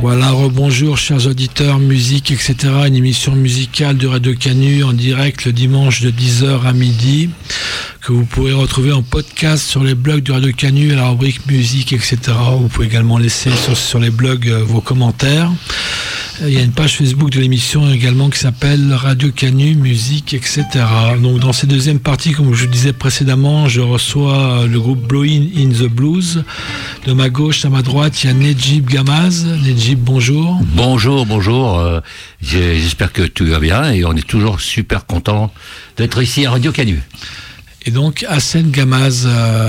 Voilà, rebonjour chers auditeurs, musique, etc. Une émission musicale de Radio Canu en direct le dimanche de 10h à midi, que vous pourrez retrouver en podcast sur les blogs de Radio Canu à la rubrique musique, etc. Vous pouvez également laisser sur les blogs vos commentaires. Il y a une page Facebook de l'émission également qui s'appelle Radio Canu, musique, etc. Donc dans cette deuxième partie, comme je disais précédemment, je reçois le groupe Blowin' in the Blues. De ma gauche à ma droite, il y a Nedjib Gamaz. Nedjib, bonjour. Bonjour. J'espère que tu vas bien et on est toujours super content d'être ici à Radio Canu. Et donc Hassen Gamaz,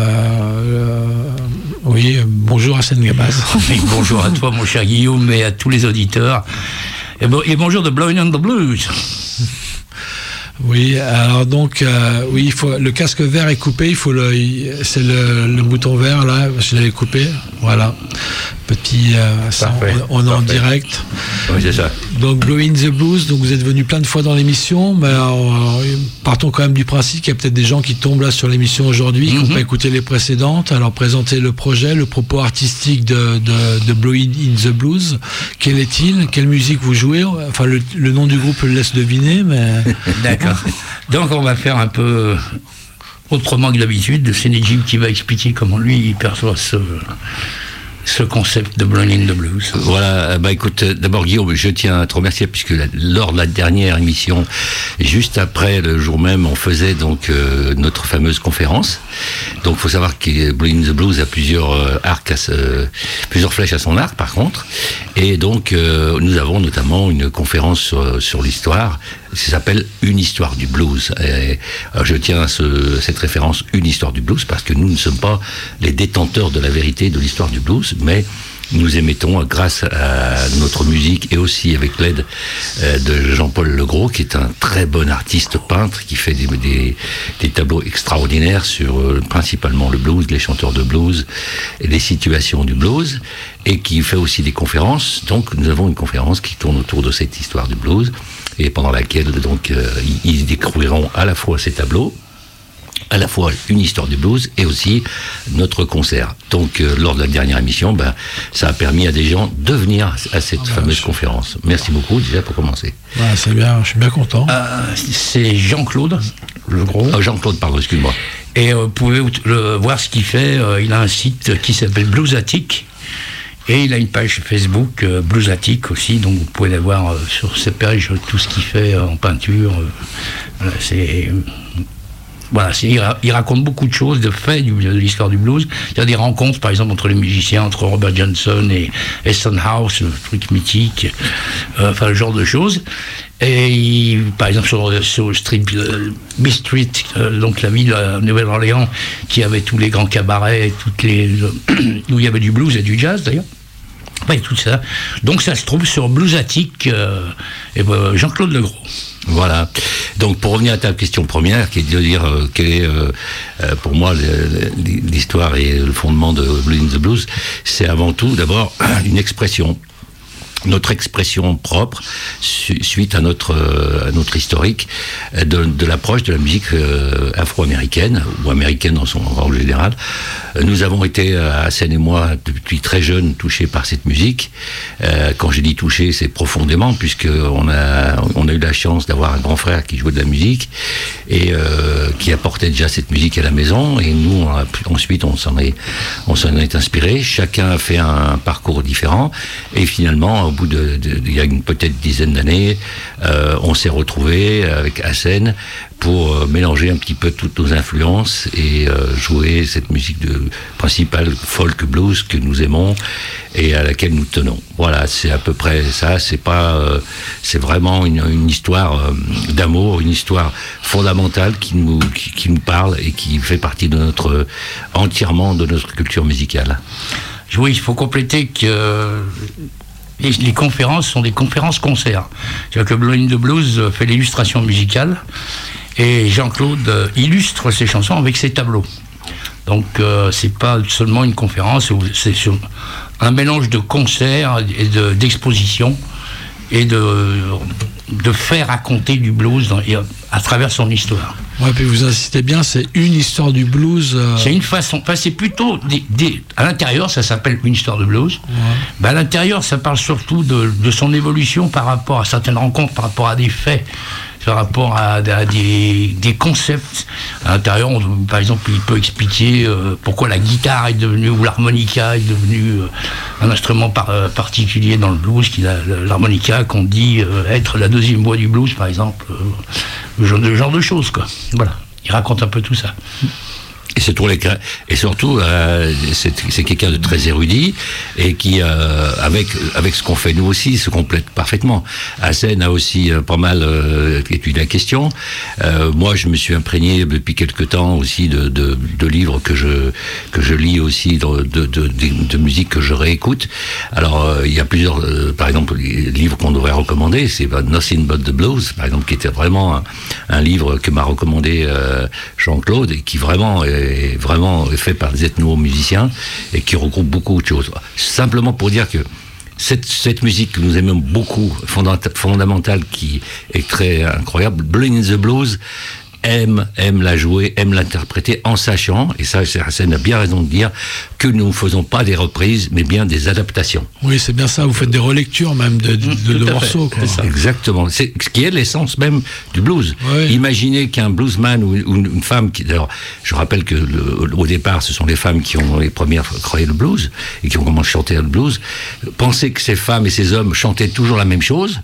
bonjour Hassen Gamaz. Oui, bonjour à toi mon cher Guillaume et à tous les auditeurs. Et bonjour de Blowin' in the Blues. Oui, alors donc, il faut, le casque vert est coupé, c'est le bouton vert là, je l'avais coupé, voilà. Petit, on est en direct. Oui, c'est ça. Donc Blowin' the Blues, donc vous êtes venu plein de fois dans l'émission, mais partons quand même du principe qu'il y a peut-être des gens qui tombent là sur l'émission aujourd'hui, qui n'ont pas écouté les précédentes. Alors présentez le projet, le propos artistique de Blowin' in the Blues. Quel est-il? Quelle musique vous jouez? Enfin, le nom du groupe le laisse deviner, mais... D'accord. Donc on va faire un peu autrement que d'habitude. C'est Nedjib qui va expliquer comment lui il perçoit ce concept de Blowin' in the Blues. Voilà, écoute, d'abord Guillaume, je tiens à te remercier puisque lors de la dernière émission, juste après le jour même, on faisait donc notre fameuse conférence. Donc il faut savoir que Blowin' in the Blues a plusieurs arcs, plusieurs flèches à son arc par contre. Et donc nous avons notamment une conférence sur l'histoire. Ça s'appelle Une histoire du blues. Et je tiens à cette référence Une histoire du blues parce que nous ne sommes pas les détenteurs de la vérité de l'histoire du blues, mais nous émettons, grâce à notre musique et aussi avec l'aide de Jean-Paul Legros, qui est un très bon artiste peintre, qui fait des tableaux extraordinaires sur principalement le blues, les chanteurs de blues et les situations du blues, et qui fait aussi des conférences. Donc nous avons une conférence qui tourne autour de cette histoire du blues, et pendant laquelle donc ils découvriront à la fois ces tableaux, à la fois une histoire du blues et aussi notre concert. Donc lors de la dernière émission, ça a permis à des gens de venir à cette fameuse conférence. Merci beaucoup déjà pour commencer. Ouais, c'est bien, je suis bien content. C'est Jean-Claude Legros. Jean-Claude, pardon, excuse-moi. Et vous pouvez voir ce qu'il fait. Il a un site qui s'appelle Bluesatic. Et il a une page Facebook Bluesatic aussi, donc vous pouvez la voir sur cette page, tout ce qu'il fait en peinture. Il raconte beaucoup de choses, de faits de l'histoire du blues. Il y a des rencontres, par exemple, entre les musiciens, entre Robert Johnson et Son House, le truc mythique, le genre de choses. Et par exemple, sur B Street, donc la ville de Nouvelle-Orléans, qui avait tous les grands cabarets, où il y avait du blues et du jazz d'ailleurs. Tout ça. Donc ça se trouve sur Bluesatic Jean-Claude Legros. Voilà. Donc pour revenir à ta question première, qui est de dire quelle est pour moi l'histoire et le fondement de Blowin' in the Blues, c'est avant tout d'abord une expression. Notre expression propre suite à notre historique de l'approche de la musique afro-américaine ou américaine dans son rôle général. Nous avons été, Hassen et moi, depuis très jeunes, touchés par cette musique. Quand je dis touchés, c'est profondément, puisqu'on a eu la chance d'avoir un grand frère qui jouait de la musique et qui apportait déjà cette musique à la maison. Et nous, ensuite, on s'en est inspiré. Chacun a fait un parcours différent. Et finalement, au bout il y a peut-être dizaine d'années, on s'est retrouvés avec Hassen pour mélanger un petit peu toutes nos influences et jouer cette musique principale folk blues que nous aimons et à laquelle nous tenons. Voilà, c'est à peu près ça. C'est vraiment une histoire d'amour, une histoire fondamentale qui nous parle et qui fait partie entièrement de notre culture musicale. Oui, il faut compléter que les conférences sont des conférences-concerts. C'est-à-dire que Blowin' in the Blues fait l'illustration musicale et Jean-Claude illustre ses chansons avec ses tableaux. Donc c'est pas seulement une conférence, c'est un mélange de concerts et d'expositions et de faits racontés du blues à travers son histoire. Ouais, puis vous insistez bien, c'est une histoire du blues. C'est une façon, enfin, c'est plutôt à l'intérieur, ça s'appelle une histoire de blues. Ouais. Ben, à l'intérieur, ça parle surtout de son évolution par rapport à certaines rencontres, par rapport à des faits, par rapport à des concepts. À l'intérieur, par exemple, il peut expliquer pourquoi la guitare est devenue, ou l'harmonica est devenue un instrument particulier dans le blues, l'harmonica qu'on dit être la deuxième voix du blues, par exemple. Le genre de choses, quoi. Voilà. Il raconte un peu tout ça. Et surtout, c'est quelqu'un de très érudit et qui, avec ce qu'on fait nous aussi, se complète parfaitement. Hassen a aussi pas mal étudié la question. Moi, je me suis imprégné depuis quelque temps aussi de livres que je lis aussi, de musique que je réécoute. Alors, il y a plusieurs, par exemple, les livres qu'on devrait recommander, c'est Nothing But the Blues, par exemple, qui était vraiment un livre que m'a recommandé Jean-Claude et qui vraiment est fait par des ethno-musiciens et qui regroupe beaucoup de choses. Simplement pour dire que cette musique que nous aimons beaucoup, fondamentale, qui est très incroyable, Blowing in the Blues, aime la jouer, aime l'interpréter en sachant, et ça, Hassen a bien raison de dire, que nous ne faisons pas des reprises, mais bien des adaptations. Oui, c'est bien ça, vous faites des relectures même de morceaux. Quoi. C'est exactement, c'est ce qui est l'essence même du blues. Oui. Imaginez qu'un bluesman ou une femme, alors je rappelle que au départ, ce sont les femmes qui ont les premières créé le blues, et qui ont commencé à chanter le blues, penser que ces femmes et ces hommes chantaient toujours la même chose,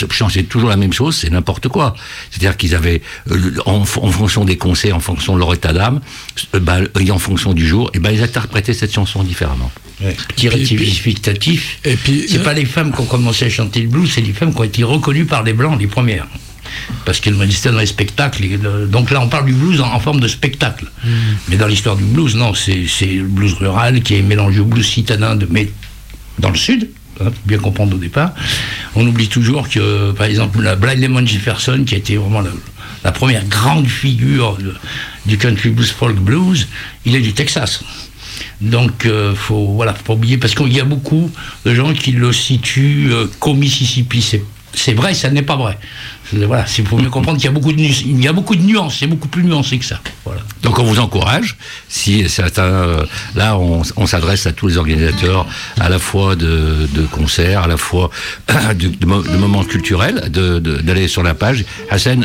c'est n'importe quoi. C'est-à-dire qu'ils avaient, en fonction des concerts, en fonction de leur état d'âme, et en fonction du jour, ils interprétaient cette chanson différemment. Ouais. Petit rectificatif, c'est pas les femmes qui ont commencé à chanter le blues, c'est les femmes qui ont été reconnues par les Blancs, les premières. Parce qu'elles étaient dans les spectacles. Donc là, on parle du blues en forme de spectacle. Mais dans l'histoire du blues, non, c'est le blues rural qui est mélangé au blues citadin mais dans le sud. Bien comprendre au départ. On oublie toujours que, par exemple, la Blind Lemon Jefferson, qui a été vraiment la première grande figure du country blues, folk blues, il est du Texas. Donc, faut pas oublier, parce qu'il y a beaucoup de gens qui le situent qu'au Mississippi. C'est vrai, ça n'est pas vrai. Voilà, il faut mieux comprendre qu'il y a beaucoup de nuances, c'est beaucoup plus nuancé que ça. Voilà. Donc on vous encourage, si certains, là on s'adresse à tous les organisateurs, à la fois de concerts, à la fois de moments culturels, d'aller sur la page Hassen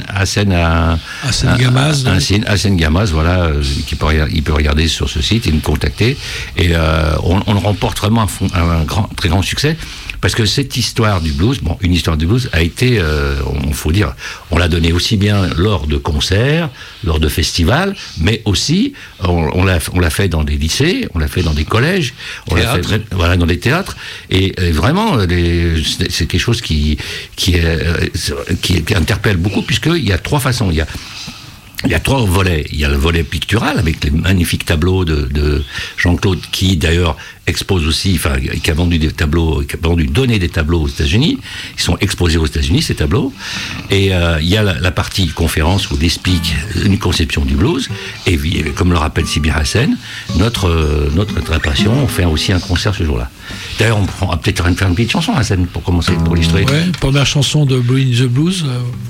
Gamaz, voilà, il peut regarder sur ce site et nous contacter, et on remporte vraiment un très grand succès. Parce que cette histoire du blues, une histoire du blues a été, faut dire, on l'a donnée aussi bien lors de concerts, lors de festivals, mais aussi, on l'a fait dans des lycées, on l'a fait dans des collèges, on l'a fait dans des théâtres, et vraiment, c'est quelque chose qui interpelle beaucoup, puisqu'il y a trois façons. Il y a trois volets. Il y a le volet pictural avec les magnifiques tableaux de Jean-Claude, qui d'ailleurs expose aussi, qui a vendu donné des tableaux aux États-Unis. Ils sont exposés aux États-Unis, ces tableaux. Et il y a la partie conférence où il explique une conception du blues. Et comme le rappelle si bien Hassen, notre interprétation, on fait aussi un concert ce jour-là. D'ailleurs, on va peut-être faire une petite chanson, Hassen, pour commencer, pour illustrer. Ouais, première chanson de Blowing the Blues.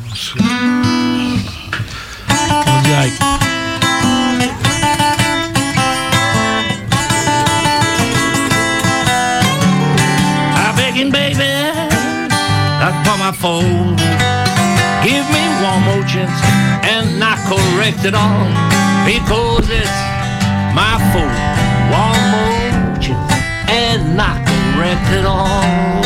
En direct. I'm begging, baby, that's for my phone. Give me one more chance and not correct it all, because it's my fault. One more chance and not correct it all.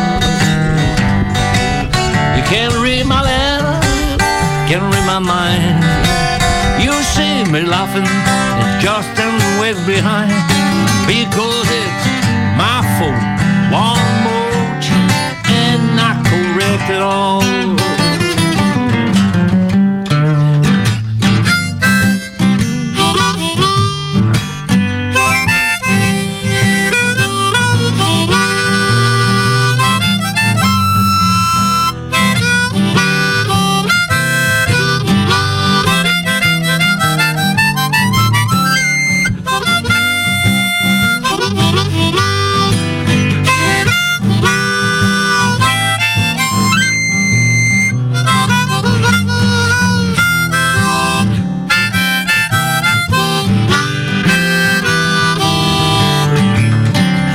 You can't read my letter, can't read my mind. You see me laughing, it's just a way behind, because it's my fault. One more chance and not correct it all.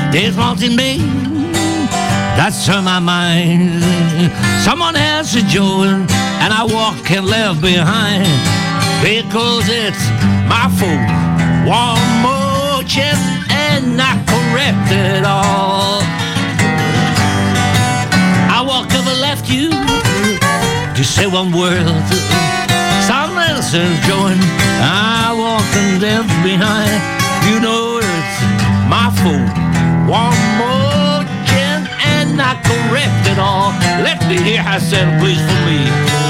There's one thing, babe, that's on my mind. Someone else is doing, and I walk and left behind. Because it's my fault. One more chance and I correct it all. I walk over left you to say one word. Someone else is doing, I walk and left behind. You know it's my fault. One more chance and I correct it all. Let me hear Hassan, please, for me.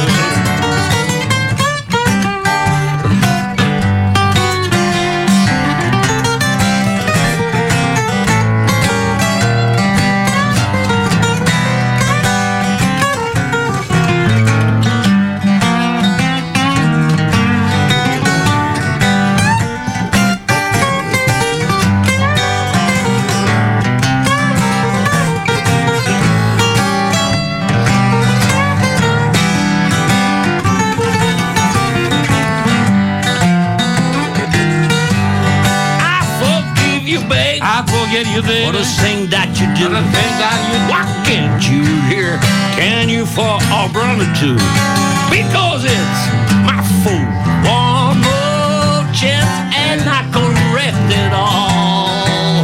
You for the thing that you do, the thing that you do. Why can't you hear? Can you for a brother too? Because it's my fault. One more chance and I correct it all.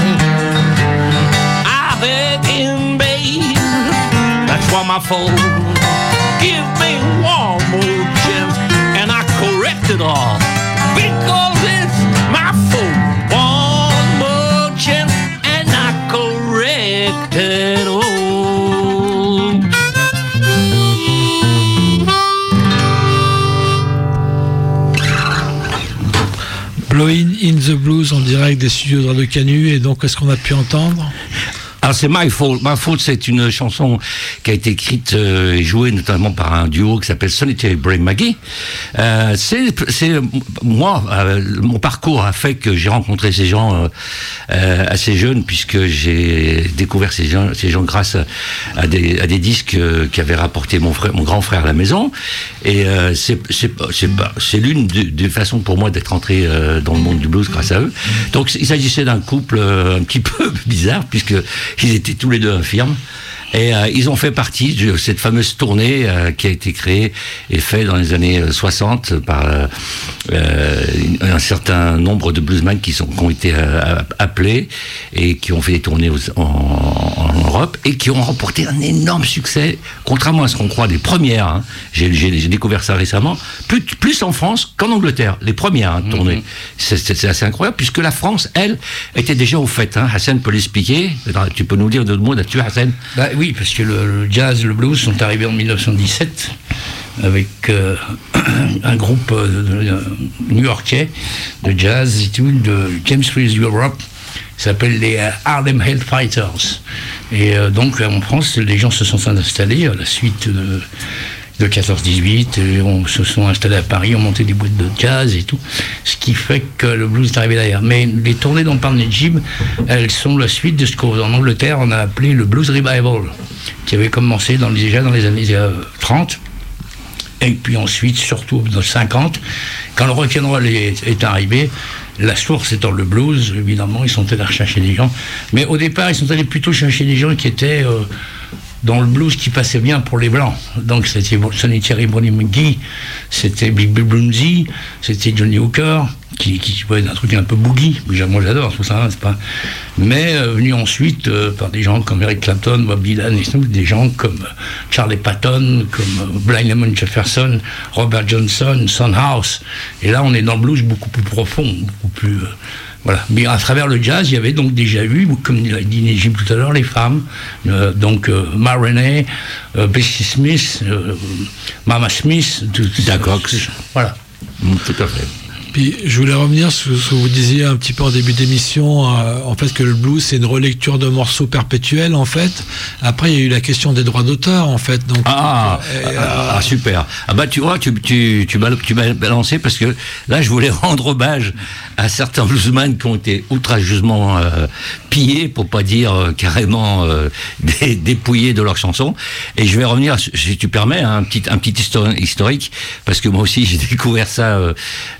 I beg him, babe, that's why my fault. Give me one more chance and I correct it all. Because it's my fault. One more chance. Blowing in the Blues en direct des studios de Radio Canu, et donc qu'est-ce qu'on a pu entendre? Alors c'est My Fault. My Fault, c'est une chanson qui a été écrite et jouée notamment par un duo qui s'appelle Solitary Brain Maggie. C'est moi, mon parcours a fait que j'ai rencontré ces gens assez jeunes, puisque j'ai découvert ces gens grâce à des disques qui avaient rapporté mon grand frère à la maison. Et c'est l'une des façons pour moi d'être entré dans le monde du blues grâce à eux. Donc il s'agissait d'un couple un petit peu bizarre, puisque ils étaient tous les deux infirmes. Et ils ont fait partie de cette fameuse tournée qui a été créée et faite dans les années 60 par un certain nombre de bluesmen qui ont été appelés et qui ont fait des tournées en Europe et qui ont remporté un énorme succès, contrairement à ce qu'on croit, des premières. Hein. J'ai découvert ça récemment, plus en France qu'en Angleterre, les premières tournées. C'est assez incroyable, puisque la France, elle, était déjà au fait. Hein. Hassan peut l'expliquer. Tu peux nous dire deux mots là-dessus, Hassan? Oui, parce que le jazz, le blues sont arrivés en 1917 avec un groupe new-yorkais de jazz et tout, de James Reese Europe, qui s'appelle les Harlem Hellfighters. Et donc en France, les gens se sont installés à la suite de 14-18, et se sont installés à Paris, ont monté des boîtes de jazz et tout, ce qui fait que le blues est arrivé derrière. Mais les tournées dont parle Nejib, elles sont la suite de ce qu'en Angleterre on a appelé le Blues Revival, qui avait commencé déjà dans les années 30, et puis ensuite, surtout dans les 50, quand le rock'n'roll est arrivé, la source étant le blues, évidemment, ils sont allés rechercher des gens, mais au départ, ils sont allés plutôt chercher des gens qui étaient dans le blues qui passait bien pour les blancs. Donc c'était Solitary Brain Maggie, c'était Big Bill Broonzy, c'était Johnny Hooker, qui jouait un truc un peu boogie. Moi j'adore tout ça, c'est pas. Mais venu ensuite par des gens comme Eric Clapton, Bob Dylan, et des gens comme Charlie Patton, comme Blind Lemon Jefferson, Robert Johnson, Son House. Et là on est dans le blues beaucoup plus profond, beaucoup plus. Voilà. Mais à travers le jazz, il y avait donc déjà eu, comme l'a dit Nejib tout à l'heure, les femmes. Donc Ma Rainey, Bessie Smith, Mama Smith. D'accord. Voilà. Tout à fait. Puis je voulais revenir sur ce que vous disiez un petit peu en début d'émission, en fait que le blues c'est une relecture de morceaux perpétuels en fait. Après il y a eu la question des droits d'auteur en fait. Donc, super. Ah bah tu vois, tu m'as balancé, parce que là je voulais rendre hommage à certains bluesmen qui ont été outrageusement pillés, pour pas dire carrément dépouillés de leurs chansons. Et je vais revenir, si tu permets, un petit historique, parce que moi aussi j'ai découvert ça. Je savais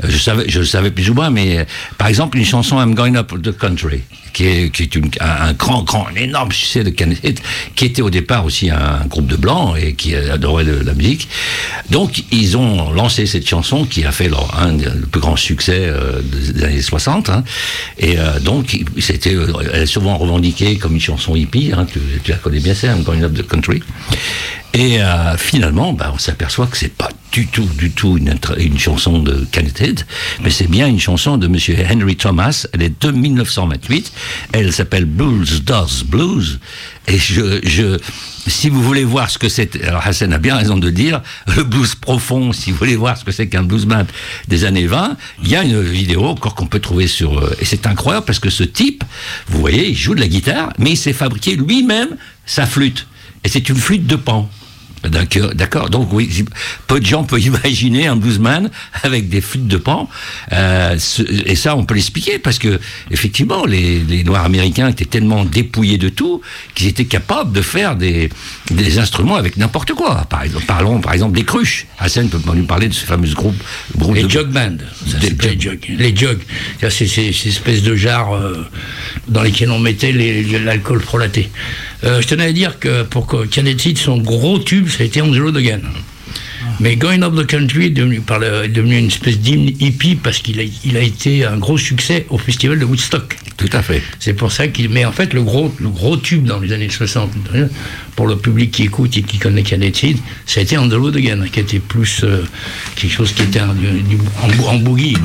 je le savais plus ou moins, mais par exemple, une chanson I'm Going Up the Country, qui est un énorme succès de Kenneth Heath, qui était au départ aussi un groupe de blancs et qui adorait la musique. Donc, ils ont lancé cette chanson qui a fait un des plus grands succès des années 60. Hein. Et donc, elle est souvent revendiquée comme une chanson hippie. Hein, tu la connais bien, c'est I'm Going Up the Country. Et finalement, on s'aperçoit que c'est pas du tout une chanson de Kenneth Heath, mais c'est bien une chanson de Monsieur Henry Thomas. Elle est de 1928. Elle s'appelle Blues Does Blues. Et si vous voulez voir ce que c'est, alors Hassan a bien raison de dire, le blues profond, si vous voulez voir ce que c'est qu'un bluesman des années 20, il y a une vidéo encore qu'on peut trouver et c'est incroyable parce que ce type, vous voyez, il joue de la guitare, mais il s'est fabriqué lui-même sa flûte. Et c'est une flûte de Pan. D'accord. Donc oui, peu de gens peuvent imaginer un bluesman avec des flûtes de Pan. Et ça, on peut l'expliquer parce que effectivement, les Noirs américains étaient tellement dépouillés de tout qu'ils étaient capables de faire des instruments avec n'importe quoi. Parlons par exemple des cruches. Hassan peut nous parler de ce fameux groupe les jug bands. Les jugs. C'est ces espèces de jarres dans lesquels on mettait l'alcool frelaté. Je tenais à dire que pour Kenneth Heath, son gros tube, ça a été On the Road Again. Mais Going Up the Country est devenu une espèce d'hymne hippie parce qu'il a été un gros succès au festival de Woodstock. Tout à fait. C'est pour ça mais en fait, le gros tube dans les années 60, pour le public qui écoute et qui connaît Kenneth Heath, ça a été On the Road Again, qui était plus quelque chose qui était en boogie.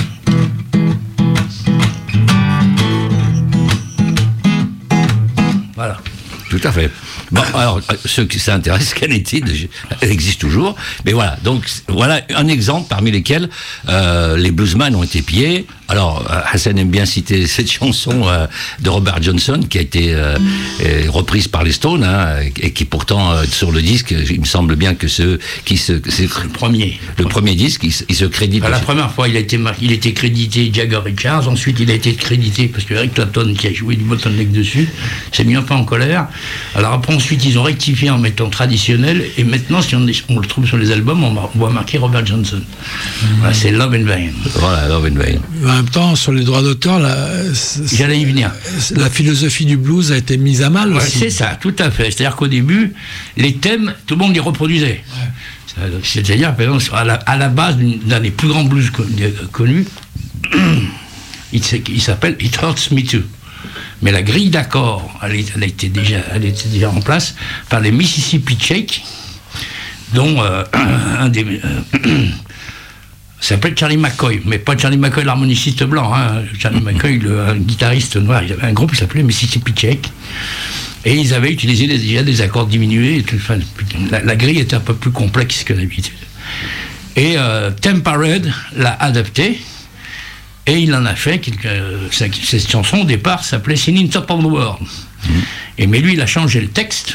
Voilà. Tout à fait. Bon, alors, ceux qui s'intéressent, Kenneth Heath, elle existe toujours. Mais voilà, donc, voilà un exemple parmi lesquels les bluesmen ont été pillés. Alors, Hassan aime bien citer cette chanson de Robert Johnson qui a été reprise par les Stones, hein, et qui pourtant, sur le disque, il me semble bien que c'est le premier disque, il se crédite. La première fois, il était crédité Jagger Richards, ensuite il a été crédité, parce que Eric Clapton, qui a joué du bottleneck dessus, s'est mis un peu en colère. Alors après, ensuite, ils ont rectifié en mettant traditionnel, et maintenant, si on le trouve sur les albums, on voit marquer Robert Johnson. Voilà, c'est Love in Vain. Voilà, Love in Vain. En même temps, sur les droits d'auteur, j'allais y venir. La philosophie du blues a été mise à mal aussi. C'est ça, tout à fait. C'est-à-dire qu'au début, les thèmes, tout le monde les reproduisait. Ouais. C'est-à-dire, par exemple, à la base d'un des plus grands blues connus, il s'appelle It Hurts Me Too. Mais la grille d'accords, elle était déjà en place par les Mississippi Shake, dont un des... s'appelle Charlie McCoy, mais pas Charlie McCoy l'harmoniciste blanc, hein. Charlie McCoy, un guitariste noir. Il y avait un groupe qui s'appelait Mississippi Shake, et ils avaient utilisé déjà des accords diminués. Et tout, enfin, la grille était un peu plus complexe que d'habitude. Et Temperate l'a adapté, et il en a fait cette chanson au départ s'appelait Singing Top of the World. Mais lui, il a changé le texte.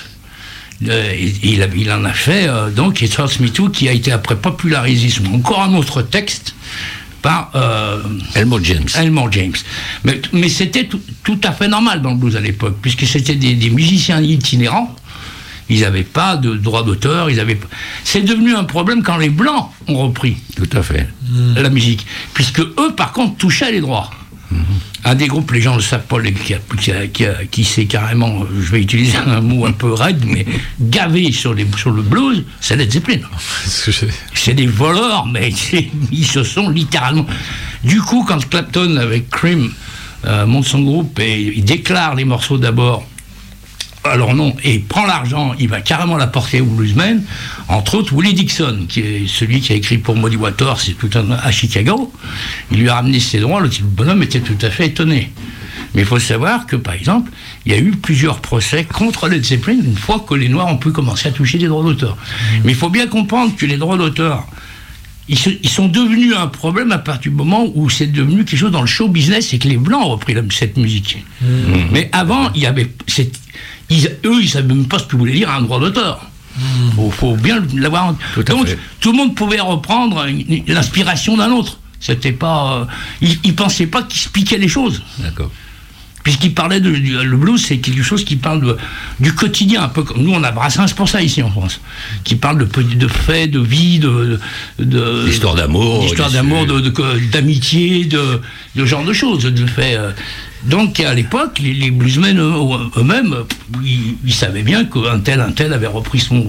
Il en a fait donc It Hurts Me Too, qui a été après popularisé sur encore un autre texte par Elmore James. Mais c'était tout à fait normal dans le blues à l'époque, puisque c'était des musiciens itinérants. Ils n'avaient pas de droit d'auteur. C'est devenu un problème quand les Blancs ont repris tout à fait la musique, puisque eux, par contre, touchaient les droits. Un des groupes, les gens le savent pas, qui s'est carrément, je vais utiliser un mot un peu raide, mais gavé sur le blues, c'est Led Zeppelin. C'est des voleurs, mais ils se sont littéralement... Du coup, quand Clapton, avec Cream, monte son groupe et il déclare les morceaux d'abord, alors non, et il prend l'argent, il va carrément l'apporter au bluesmen, entre autres Willie Dixon, qui est celui qui a écrit pour Muddy Waters, c'est tout à Chicago. Il lui a ramené ses droits, le bonhomme était tout à fait étonné. Mais il faut savoir que, par exemple, il y a eu plusieurs procès contre Led Zeppelin une fois que les Noirs ont pu commencer à toucher des droits d'auteur. Mais il faut bien comprendre que les droits d'auteur, ils sont devenus un problème à partir du moment où c'est devenu quelque chose dans le show business et que les Blancs ont repris cette musique. Mais avant, il y avait... eux, ils ne savaient même pas ce que voulait dire un droit d'auteur. Il faut bien l'avoir. Donc, tout le monde pouvait reprendre l'inspiration d'un autre. C'était pas... ils ne pensaient pas qu'ils se piquaient les choses. D'accord. puisqu'il parlait le blues, c'est quelque chose qui parle du quotidien, un peu comme nous, on a Brassens pour ça ici en France, qui parle de faits, de vie, d'histoire d'amour, d'amitié, de genre de choses, de faits. Donc à l'époque, les bluesmen eux-mêmes, ils savaient bien qu'un tel avait repris son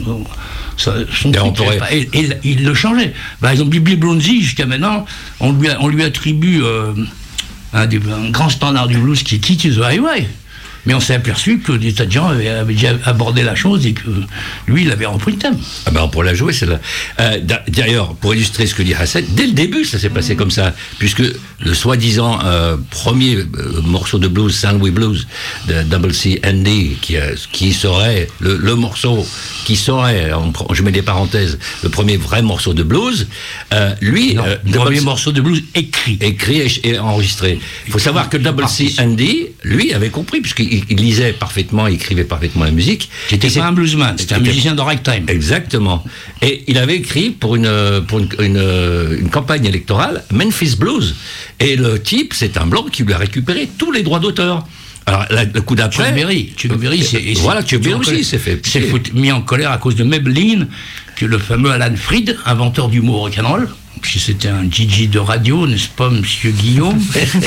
truc, et il le changeait. Par exemple, Bill Broonzy, jusqu'à maintenant, on lui attribue un grand standard du blues qui est Key to the Highway. Mais on s'est aperçu que des tas de gens avaient déjà abordé la chose et que lui, il avait repris le thème. Ah ben on pourrait la jouer, celle-là. D'ailleurs, pour illustrer ce que dit Hassan, dès le début, ça s'est passé comme ça, puisque le soi-disant premier morceau de blues, Soundway Blues, de Double C Andy, qui serait le morceau qui serait, je mets des parenthèses, le premier vrai morceau de blues, lui... Non, le premier morceau de blues écrit et enregistré. Il faut savoir que Double C Andy, lui, avait compris, puisqu'il lisait parfaitement, il écrivait parfaitement la musique. C'était pas un bluesman, c'était un musicien de ragtime. Exactement. Et il avait écrit pour une campagne électorale, Memphis Blues. Et le type, c'est un blanc qui lui a récupéré tous les droits d'auteur. Alors, le coup d'après... Chuck Berry, voilà, Chuck Berry aussi s'est fait mis en colère à cause de Maybelline, que le fameux Alan Freed, inventeur d'humour rock'n'roll, puis c'était un DJ de radio, n'est-ce pas, monsieur Guillaume,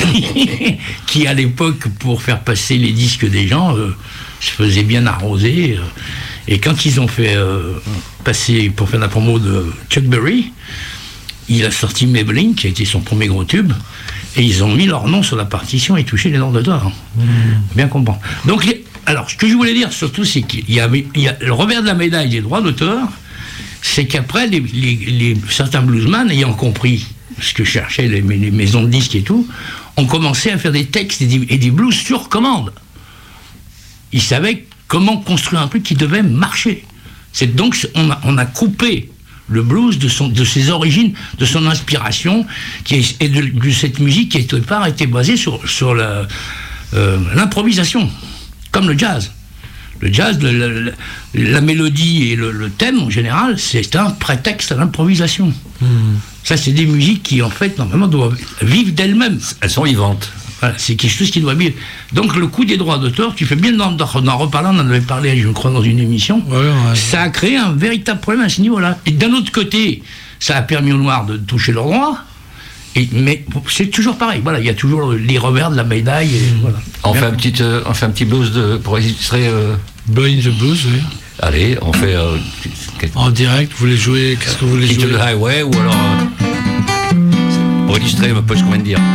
qui à l'époque, pour faire passer les disques des gens, se faisait bien arroser. Et quand ils ont fait passer, pour faire la promo de Chuck Berry, il a sorti Maybelline, qui a été son premier gros tube, et ils ont mis leur nom sur la partition et touché les droits d'auteur. Bien comprendre. Donc, alors, ce que je voulais dire surtout, c'est qu'il y a le revers de la médaille des droits d'auteur, c'est qu'après, certains bluesmen, ayant compris ce que cherchaient les maisons de disques et tout, ont commencé à faire des textes et des blues sur commande. Ils savaient comment construire un truc qui devait marcher. C'est donc, on a coupé le blues de ses origines, de son inspiration, et de cette musique qui, quelque part, était basée sur l'improvisation, comme le jazz. Le jazz, la mélodie et le thème, en général, c'est un prétexte à l'improvisation. Ça, c'est des musiques qui, en fait, normalement, doivent vivre d'elles-mêmes. Elles sont vivantes. Voilà, c'est quelque chose qui doit vivre. Donc, le coup des droits d'auteur, tu fais bien d'en reparler, on en avait parlé, je crois, dans une émission. Ouais. Ça a créé un véritable problème à ce niveau-là. Et d'un autre côté, ça a permis aux Noirs de toucher leurs droits. Mais c'est toujours pareil, voilà, il y a toujours les revers de la médaille. Voilà. On fait un petit blues pour illustrer. Blowing the Blues, oui. Allez, on fait. En direct, vous voulez jouer. Qu'est-ce que vous voulez jouer? The Highway, ou alors. Pour illustrer un peu ce qu'on vient de dire.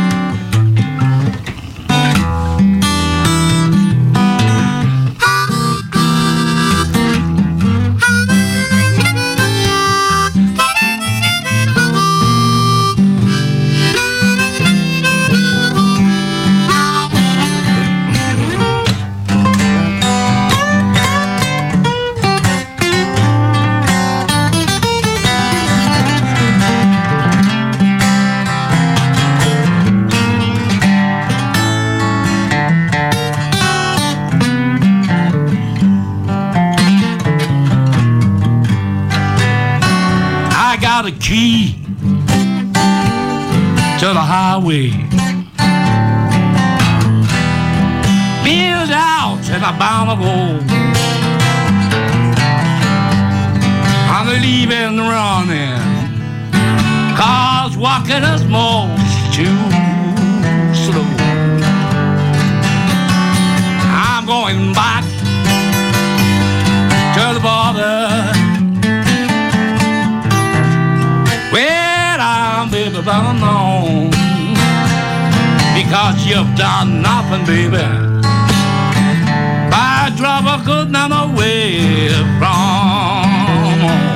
The key to the highway, built out and I'm bound to go. I'm leaving running, cars walking us most too slow. I'm going back to the border. Well, I'm baby, but I'm known because you've done nothing, baby. By drop a good number away from home.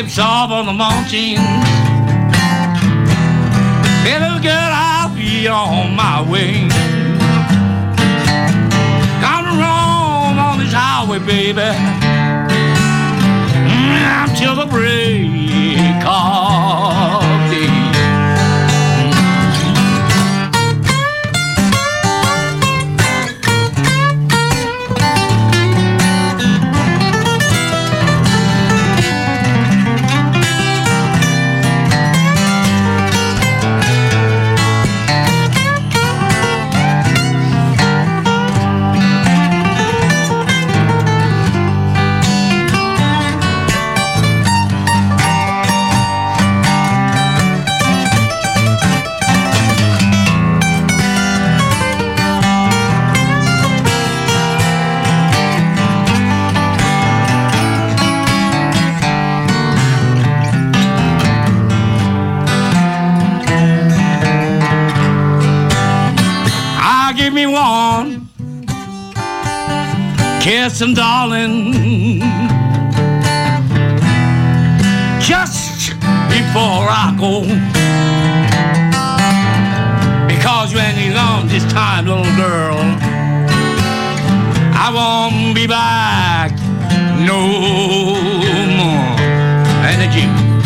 lights up on the mountain. Hey, little girl, I'll be on my way. Gonna roam on this highway, baby, till the break of day. Give me one kiss, and darling, just before I go, because when you gone this time, little girl, I won't be back no more. Energy.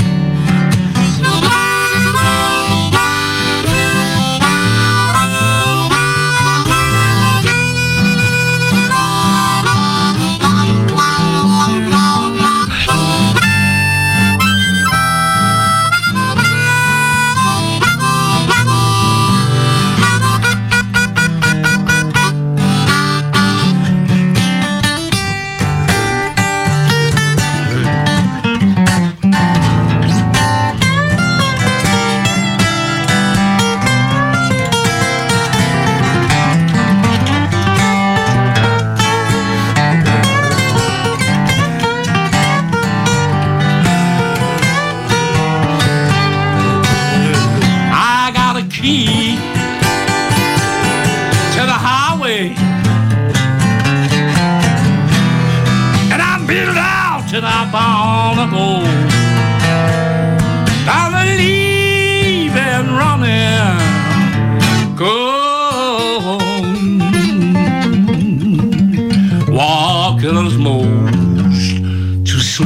And I'm bound to go. Gonna leave and running, go. Walking is most too slow.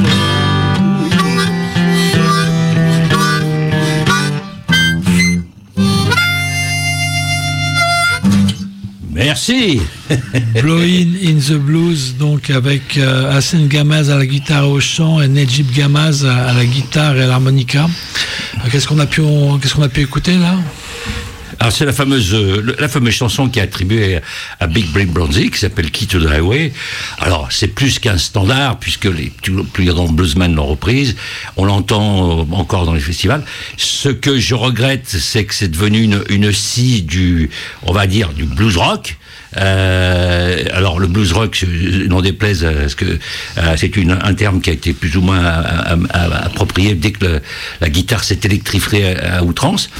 Merci. Blowin' in the Blues, donc avec Hassen Gamaz à la guitare et au chant et Nejib Gamaz à la guitare et à l'harmonica. Qu'est-ce qu'on a pu écouter là? Alors c'est la fameuse chanson qui est attribuée à Big Brain Bronzy, qui s'appelle Key to the Highway. Alors c'est plus qu'un standard, puisque les plus grands bluesmen l'ont reprise. On l'entend encore dans les festivals. Ce que je regrette, c'est que c'est devenu une scie on va dire, du blues rock. Alors le blues rock, n'en déplaise à ce que c'est un terme qui a été plus ou moins approprié dès que la guitare s'est électrifiée à outrance.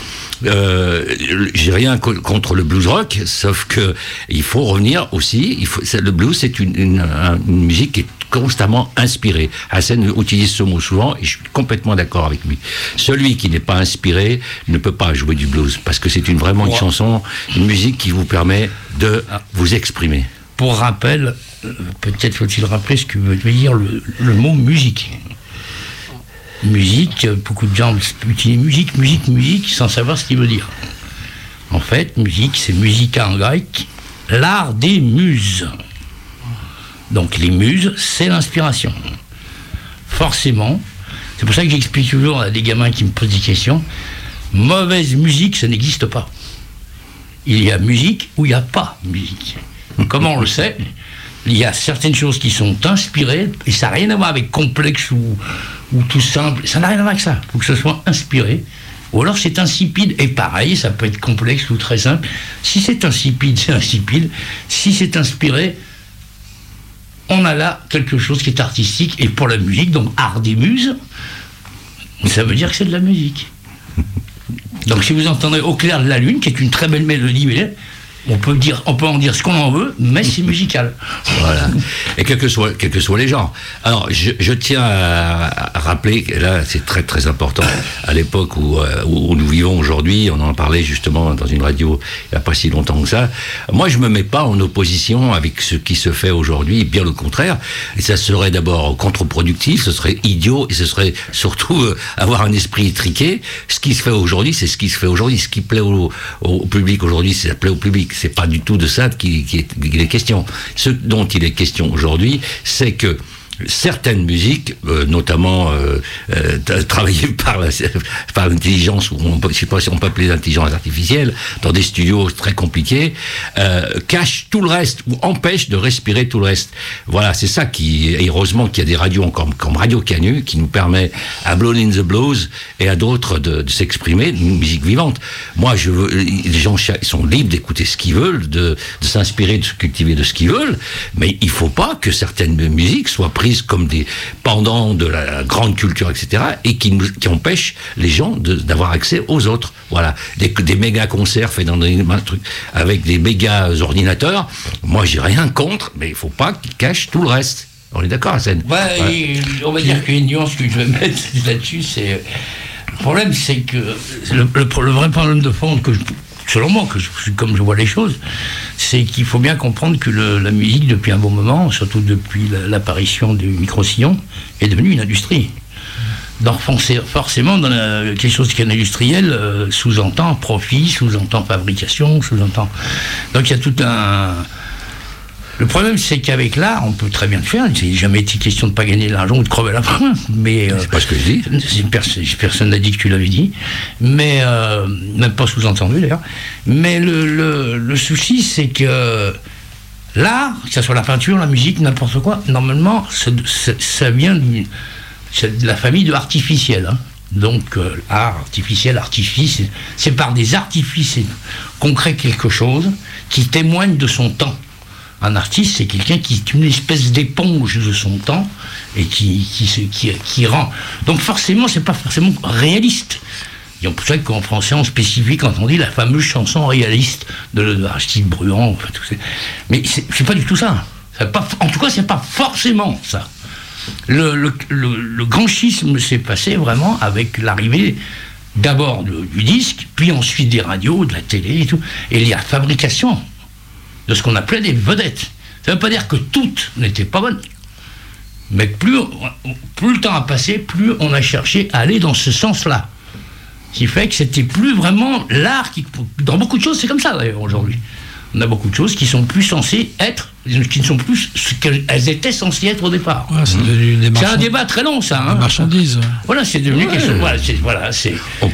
J'ai rien contre le blues rock, sauf que il faut revenir aussi. Le blues, c'est une musique qui est constamment inspirée. Hassen utilise ce mot souvent et je suis complètement d'accord avec lui. Celui qui n'est pas inspiré ne peut pas jouer du blues, parce que c'est vraiment une chanson, une musique qui vous permet de vous exprimer. Pour rappel, peut-être faut-il rappeler ce que veut dire le mot musique. Musique, beaucoup de gens utilisent musique, sans savoir ce qu'il veut dire. En fait, musique, c'est musica en grec, l'art des muses. Donc les muses, c'est l'inspiration. Forcément, c'est pour ça que j'explique toujours à des gamins qui me posent des questions, mauvaise musique, ça n'existe pas. Il y a musique ou il n'y a pas musique. Comment on le sait? Il y a certaines choses qui sont inspirées, et ça n'a rien à voir avec complexe ou tout simple, ça n'a rien à voir avec ça. Il faut que ce soit inspiré, ou alors c'est insipide, et pareil, ça peut être complexe ou très simple. Si c'est insipide, c'est insipide. Si c'est inspiré, on a là quelque chose qui est artistique, et pour la musique, donc art des muses, ça veut dire que c'est de la musique. Donc si vous entendez Au clair de la lune, qui est une très belle mélodie, On peut en dire ce qu'on en veut, mais c'est musical. Voilà. Et quels que soient les genres. Alors, je tiens à rappeler, et là, c'est très très important, à l'époque où nous vivons aujourd'hui, on en parlait justement dans une radio il n'y a pas si longtemps que ça. Moi, je me mets pas en opposition avec ce qui se fait aujourd'hui, bien le contraire. Et ça serait d'abord contre-productif, ce serait idiot, et ce serait surtout avoir un esprit étriqué. Ce qui se fait aujourd'hui, c'est ce qui se fait aujourd'hui. Ce qui plaît au public aujourd'hui, ça plaît au public. C'est pas du tout de ça qu'il est question. Ce dont il est question aujourd'hui, c'est que certaines musiques, notamment travaillées par l'intelligence, ou je ne sais pas si on peut appeler l'intelligence artificielle, dans des studios très compliqués, cachent tout le reste, ou empêchent de respirer tout le reste. Voilà, c'est ça et heureusement qu'il y a des radios comme Radio Canu, qui nous permet à Blood in the Blues et à d'autres de s'exprimer, une musique vivante. Moi, les gens sont libres d'écouter ce qu'ils veulent, de s'inspirer, de se cultiver de ce qu'ils veulent, mais il ne faut pas que certaines musiques soient prises comme des pendants de la grande culture, etc., et qui empêchent les gens d'avoir accès aux autres. Voilà. Des méga concerts faits dans des trucs avec des méga ordinateurs. Moi, j'ai rien contre, mais il faut pas qu'ils cachent tout le reste. On est d'accord, Hassen? Ouais. On va dire qu'une nuance que je vais mettre là-dessus, c'est... Le problème, c'est que le vrai problème de fond selon moi, comme je vois les choses, c'est qu'il faut bien comprendre que la musique, depuis un bon moment, surtout depuis l'apparition du micro-sillon, est devenue une industrie. Donc forcément, dans quelque chose qui est industriel, sous-entend profit, sous-entend fabrication, sous-entend... Donc il y a tout un... Le problème, c'est qu'avec l'art, on peut très bien le faire. Il n'a jamais été question de ne pas gagner de l'argent ou de crever la faim. Mais c'est pas ce que je dis. Personne n'a dit que tu l'avais dit. Mais, même pas sous-entendu d'ailleurs. Mais le souci, c'est que l'art, que ce soit la peinture, la musique, n'importe quoi, normalement, ça vient de la famille de artificiel. Hein. Donc, art, artificiel, artifice, c'est par des artifices qu'on crée quelque chose qui témoigne de son temps. Un artiste, c'est quelqu'un qui est une espèce d'éponge de son temps et qui rend. Donc forcément, c'est pas forcément réaliste. Et on peut dire qu'en français, on spécifie quand on dit la fameuse chanson réaliste de Aristide Bruand. Enfin, tout ça. Mais c'est pas du tout ça. En tout cas, c'est pas forcément ça. Le grand schisme s'est passé vraiment avec l'arrivée d'abord du disque, puis ensuite des radios, de la télé et tout, et la fabrication de ce qu'on appelait des vedettes. Ça ne veut pas dire que toutes n'étaient pas bonnes, mais plus le temps a passé, plus on a cherché à aller dans ce sens-là. Ce qui fait que c'était plus vraiment l'art qui... Dans beaucoup de choses, c'est comme ça d'ailleurs aujourd'hui. On a beaucoup de choses qui sont plus censées être, qui ne sont plus ce qu'elles étaient censées être au départ. Ouais, c'est un débat très long, ça. Hein. Marchandise. Voilà, c'est devenu quelque chose. Voilà, c'est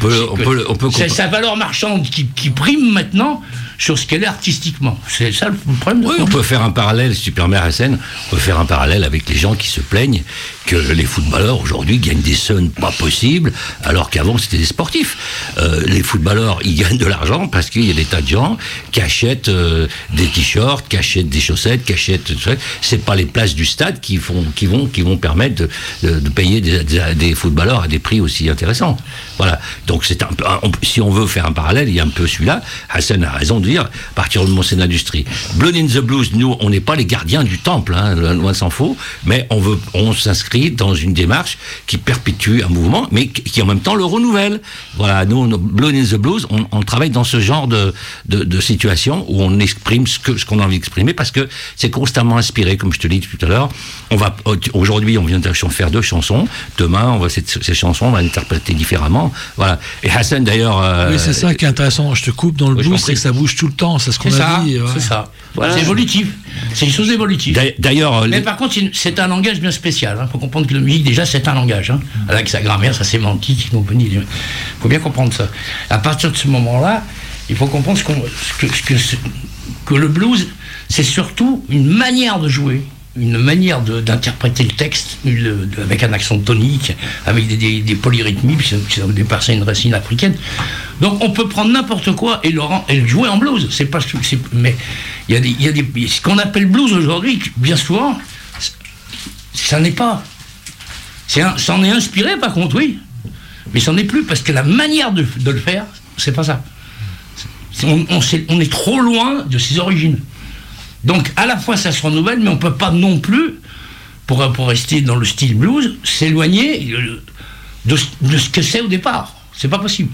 sa valeur marchande qui prime maintenant sur ce qu'elle est artistiquement. C'est ça le problème. Oui, on peut faire un parallèle, si tu permets, Hassen, on peut faire un parallèle avec les gens qui se plaignent que les footballeurs aujourd'hui gagnent des sommes pas possibles, alors qu'avant c'était des sportifs. Les footballeurs, ils gagnent de l'argent parce qu'il y a des tas de gens qui achètent des t-shirts, qui achètent des chaussettes, qui achètent... C'est pas les places du stade qui vont permettre de payer des footballeurs à des prix aussi intéressants. Voilà. Donc c'est si on veut faire un parallèle, il y a un peu celui-là. Hassen a raison de dire, à partir du moment où c'est l'industrie. Blood in the Blues, nous, on n'est pas les gardiens du temple, hein, loin s'en faut, mais on s'inscrit dans une démarche qui perpétue un mouvement, mais qui en même temps le renouvelle. Voilà, nous, Blood in the Blues, on travaille dans ce genre de situation où on exprime ce qu'on a envie d'exprimer, parce que c'est constamment inspiré, comme je te l'ai dit tout à l'heure. Aujourd'hui, on vient de faire 2 chansons. Demain, ces chansons, on va les interpréter différemment. Voilà. Et Hassen, d'ailleurs... oui, c'est ça qui est intéressant. Je te coupe dans le blues, c'est que ça bouge tout le temps. C'est ce qu'on a dit. C'est ça. Voilà. C'est évolutif. C'est une chose évolutive. D'ailleurs... Mais par contre, c'est un langage bien spécial. Il faut comprendre que la musique, déjà, c'est un langage. Hein, avec sa grammaire, sa sémantique, et compagnie. Il faut bien comprendre ça. À partir de ce moment-là, il faut comprendre que le blues, c'est surtout une manière de jouer, une manière d'interpréter le texte, avec un accent tonique, avec des polyrythmies, qui sont dépassé une racine africaine. Donc on peut prendre n'importe quoi et le jouer en blues. Mais il y a ce qu'on appelle blues aujourd'hui, bien souvent, ça n'est pas. Ça en est inspiré par contre, oui, mais ça n'en est plus, parce que la manière de le faire, c'est pas ça. On est trop loin de ses origines. Donc à la fois ça se renouvelle, mais on ne peut pas non plus, pour rester dans le style blues, s'éloigner de ce que c'est au départ. C'est pas possible.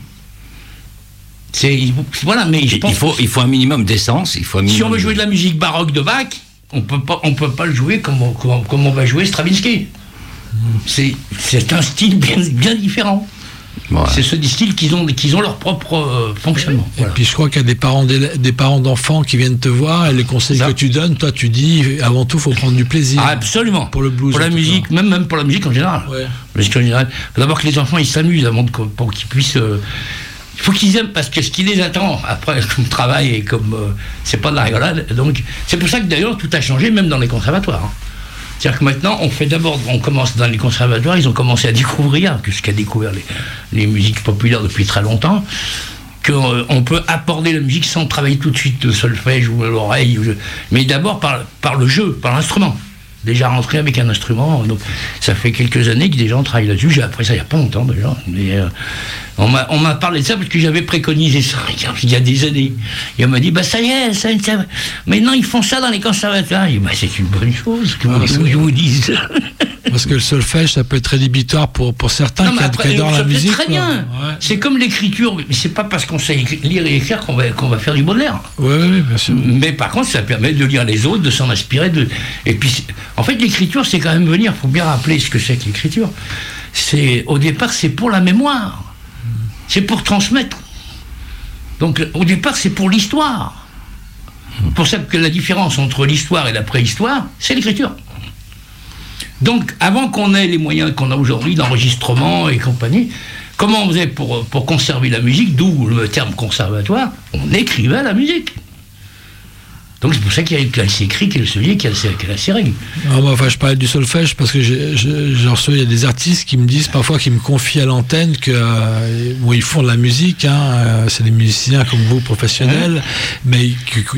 Voilà, mais je pense il faut un minimum d'essence. Si on veut jouer de la musique baroque de Bach, on peut pas le jouer comme on va jouer Stravinsky. C'est un style bien différent. Ouais. C'est ce style qu'ils ont leur propre fonctionnement. Et puis je crois qu'il y a des parents d'enfants qui viennent te voir et les conseils que tu donnes, toi tu dis avant tout il faut prendre du plaisir. Ah, absolument. Pour le blues. Pour la musique, même pour la musique en général. Ouais. Musique en général. D'abord que les enfants ils s'amusent avant pour qu'ils puissent. Il faut qu'ils aiment, parce que ce qui les attend après comme travail et comme c'est pas de la rigolade. Donc c'est pour ça que d'ailleurs tout a changé même dans les conservatoires. Hein. C'est-à-dire que maintenant, on commence dans les conservatoires, ils ont commencé à découvrir, que ce qu'a découvert les musiques populaires depuis très longtemps, qu'on peut aborder la musique sans travailler tout de suite le solfège ou l'oreille, mais d'abord par le jeu, par l'instrument. Déjà rentré avec un instrument, donc ça fait quelques années que des gens travaillent là-dessus. J'ai appris ça il n'y a pas longtemps déjà, mais on m'a parlé de ça parce que j'avais préconisé ça il y a des années. Et on m'a dit ça y est, ça maintenant ils font ça dans les conservatoires. Et c'est une bonne chose que je vous dise. Parce que le solfège, ça peut être rédhibitoire pour certains qui adorent la musique. Très bien. Ouais. C'est comme l'écriture, mais c'est pas parce qu'on sait lire et écrire qu'on va faire du Baudelaire. Oui, bien sûr. Mais par contre, ça permet de lire les autres, de s'en inspirer. Et puis, en fait, l'écriture, c'est quand même venir. Il faut bien rappeler ce que c'est que l'écriture. Au départ, c'est pour la mémoire. C'est pour transmettre. Donc, au départ, c'est pour l'histoire. Pour ça que la différence entre l'histoire et la préhistoire, c'est l'écriture. Donc, avant qu'on ait les moyens qu'on a aujourd'hui d'enregistrement et compagnie, comment on faisait pour conserver la musique, d'où le terme conservatoire, on écrivait la musique. Donc c'est pour ça qu'il s'est écrit qu'il y a celui qui a ses règles. Je parlais du solfège parce que il y a des artistes qui me disent parfois, qui me confient à l'antenne que ils font de la musique, c'est des musiciens comme vous, professionnels, mais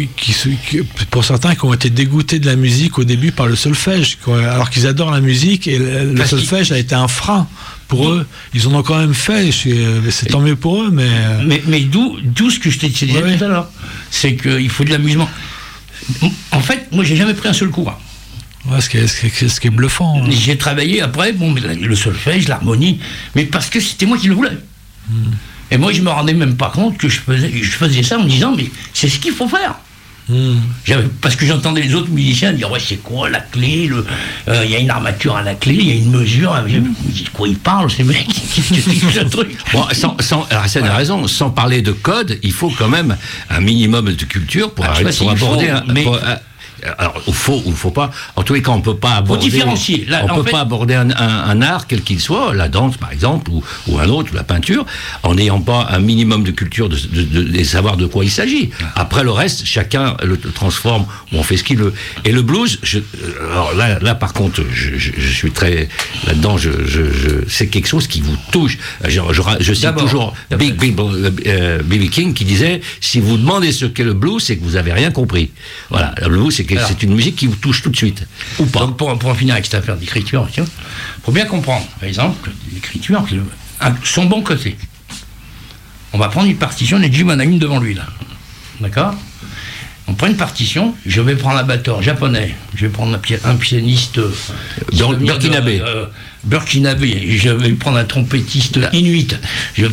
pour certains qui ont été dégoûtés de la musique au début par le solfège, alors qu'ils adorent la musique, et le solfège a été un frein. Pour eux, ils en ont quand même fait, c'est tant mieux pour eux, mais d'où ce que je t'ai dit tout à l'heure, c'est qu'il faut de l'amusement. En fait, moi, j'ai jamais pris un seul cours. Ouais, ce qui est bluffant. J'ai travaillé après, le solfège, l'harmonie, mais parce que c'était moi qui le voulais. Et moi, je me rendais même pas compte que je faisais ça en me disant, mais c'est ce qu'il faut faire. Parce que j'entendais les autres musiciens dire, c'est quoi la clé, il y a une armature à la clé, il y a une mesure, je me dis, de quoi ils parlent ces mecs. Bon, Arsène a raison, sans parler de code, il faut quand même un minimum de culture pour aborder alors, il faut ou il faut pas. En tous les cas, on peut pas aborder. Faut différencier. Là, on peut pas aborder un art quel qu'il soit, la danse par exemple, ou un autre, ou la peinture, en n'ayant pas un minimum de culture, de savoir de quoi il s'agit. Après le reste, chacun le transforme ou on fait ce qu'il veut. Et le blues, alors là par contre, je suis très là-dedans. C'est quelque chose qui vous touche. Je cite toujours B.B. King qui disait, si vous demandez ce qu'est le blues, c'est que vous avez rien compris. Voilà, le blues, c'est une musique qui vous touche tout de suite, ou pas. Donc pour en finir avec cette affaire d'écriture, il faut bien comprendre, par exemple, l'écriture, son bon côté. On va prendre une partition, et Jim en a une devant lui, là. D'accord ? On prend une partition, je vais prendre un batteur japonais, je vais prendre un pianiste burkinabé, je vais prendre un trompettiste inuit, je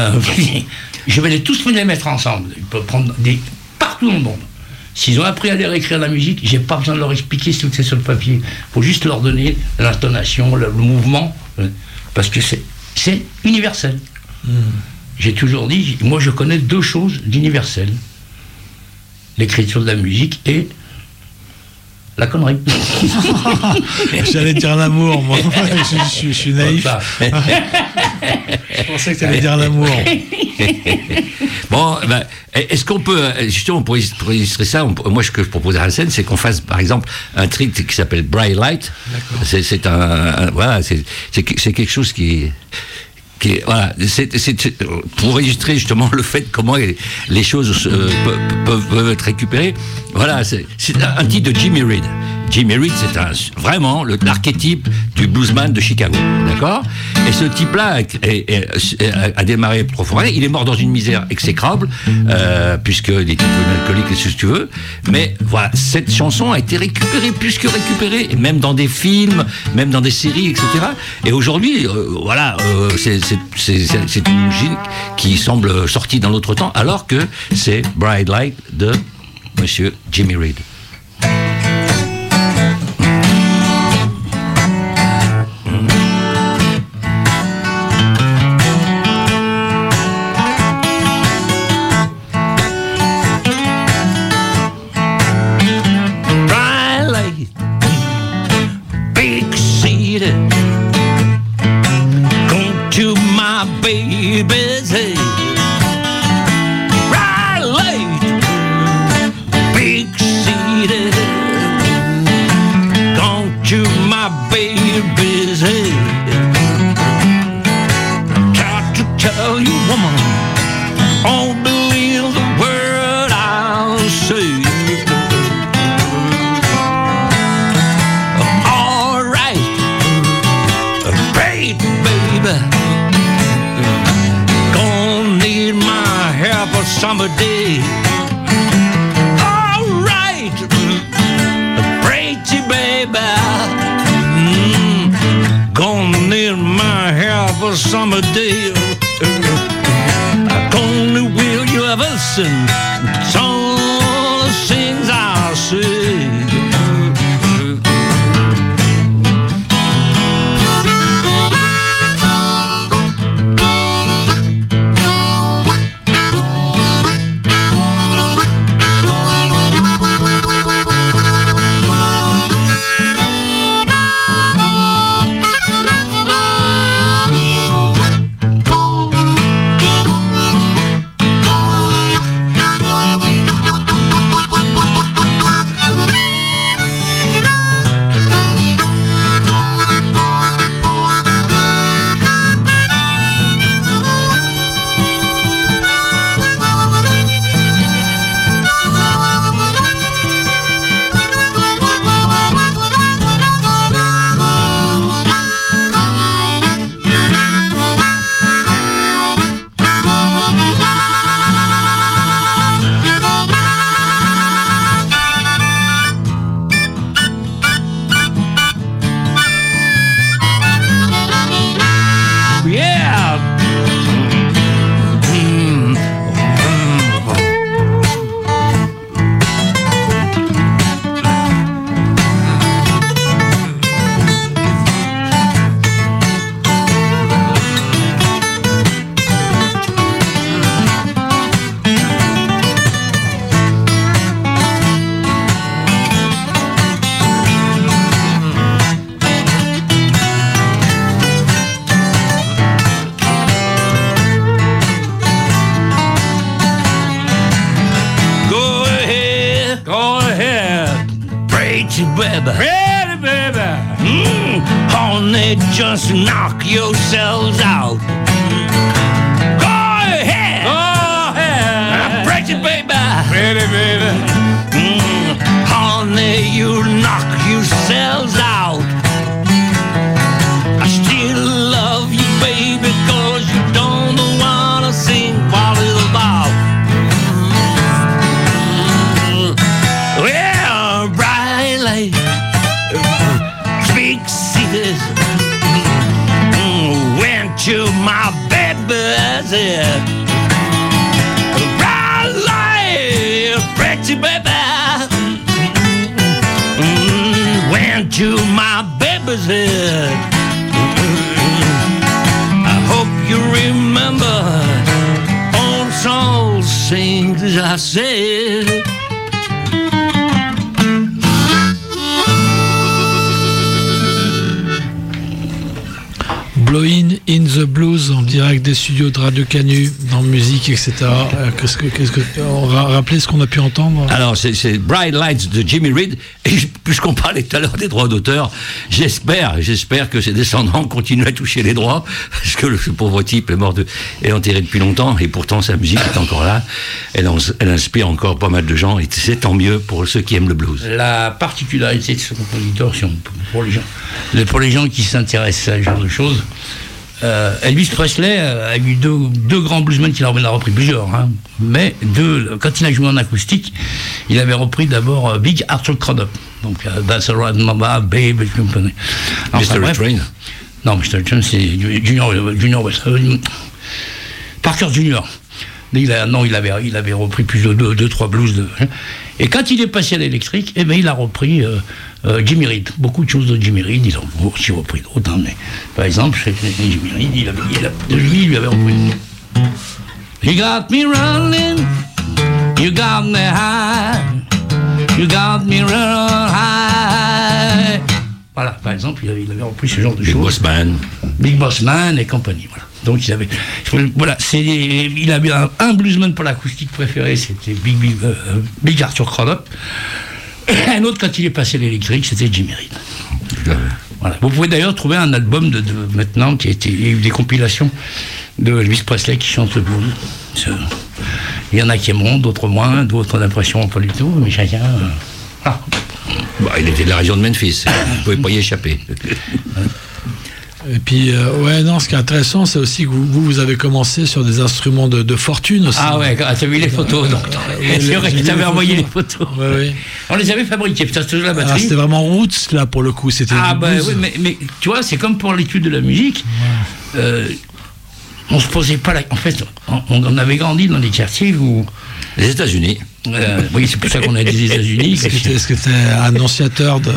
vais tous les mettre ensemble. Il peut prendre partout dans le monde. S'ils ont appris à les réécrire la musique, j'ai pas besoin de leur expliquer ce que c'est sur le papier. Il faut juste leur donner l'intonation, le mouvement, parce que c'est universel. J'ai toujours dit, moi je connais deux choses d'universel. L'écriture de la musique et la connerie. J'allais dire l'amour, moi. Je suis naïf. Je pensais que tu allais dire l'amour. Bon, est-ce qu'on peut, justement, pour illustrer ça, moi, ce que je propose à la scène, c'est qu'on fasse, par exemple, un titre qui s'appelle Bright Light. D'accord. C'est quelque chose qui voilà, c'est pour illustrer justement le fait comment les choses peuvent être récupérées. Voilà, c'est un titre de Jimmy Reed. Jimmy Reed, c'est vraiment l'archétype du bluesman de Chicago, d'accord? Et ce type-là a démarré trop fort. Il est mort dans une misère exécrable, puisqu'il était un peu alcoolique, et ce que tu veux. Mais voilà, cette chanson a été récupérée, plus que récupérée, et même dans des films, même dans des séries, etc. Et aujourd'hui, c'est une musique qui semble sortie dans l'autre temps, alors que c'est Bright Light de Monsieur Jimmy Reed. Summer day. All right, pretty baby. Gonna need my hair for summer day. Only will you ever sing all the things I say. Pretty baby, honey, just knock yourselves out. Go ahead, pretty baby, honey, you knock yourselves out. I still love you, baby, 'cause you don't wanna sing for a little while. Well, bright light, big cities, went to my baby's head. Bright light, pretty baby, went to my baby's head. I hope you remember all those things I said. Blowin' in the Blues en direct des studios de Radio Canu, dans musique, etc. Rappelez ce qu'on a pu entendre. Alors, c'est Bright Lights de Jimmy Reed. Et puisqu'on parlait tout à l'heure des droits d'auteur, j'espère que ses descendants continuent à toucher les droits, parce que ce pauvre type est enterré depuis longtemps, et pourtant sa musique est encore là. Elle inspire encore pas mal de gens, et c'est tant mieux pour ceux qui aiment le blues. La particularité de ce compositeur, pour les gens qui s'intéressent à ce genre de choses, Elvis Presley a eu deux grands bluesmen qu'il a repris plusieurs, hein, mais quand il a joué en acoustique, il avait repris d'abord Big Arthur Crudup, donc That's Alright Mama, Babe, je comprenais. Mr. Train. Non, Mr. Train, c'est Junior West. Parker Junior. Il avait repris plus de 2-3 blues. Et quand il est passé à l'électrique, il a repris Jimmy Reed. Beaucoup de choses de Jimmy Reed, ils ont aussi repris d'autres. Hein, mais, par exemple, Jimmy Reed, lui avait repris. You got me running, you got me high, you got me running high. Voilà, par exemple, il avait repris ce genre de choses. Big Boss Man et compagnie, voilà. Donc il avait un bluesman pour l'acoustique préféré, c'était Big Arthur Crudup. Un autre, quand il est passé à l'électrique, c'était Jimmy Reed. Voilà. Vous pouvez d'ailleurs trouver un album maintenant il y a eu des compilations de Elvis Presley qui chante le blues. Il y en a qui aimeront, d'autres moins, d'autres n'apprécieront pas du tout, mais chacun. Il était de la région de Memphis, vous ne pouvez pas y échapper. Et puis, ce qui est intéressant, c'est aussi que vous avez commencé sur des instruments de fortune aussi. Ah ouais, tu as vu les photos, donc. C'est vrai que tu avais envoyé les photos. Ouais. On les avait fabriquées, putain, c'était la batterie. C'était vraiment roots, là, pour le coup. C'était oui, mais tu vois, c'est comme pour l'étude de la musique. Ouais. On se posait pas En fait, on avait grandi dans des quartiers où... Les États-Unis. Oui, c'est pour ça qu'on a dit les États-Unis. Est-ce que c'était annonciateur de...